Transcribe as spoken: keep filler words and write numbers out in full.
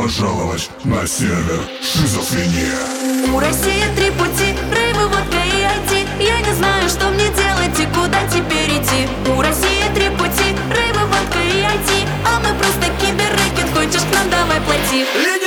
пожаловать на сервер Шизофрения. У России три пути: рейвы, водка и ай ти. Я не знаю, что мне делать и куда теперь идти. У России три пути: рейвы, водка и ай ти. А мы просто киберрэкет, хочешь к нам, давай плати.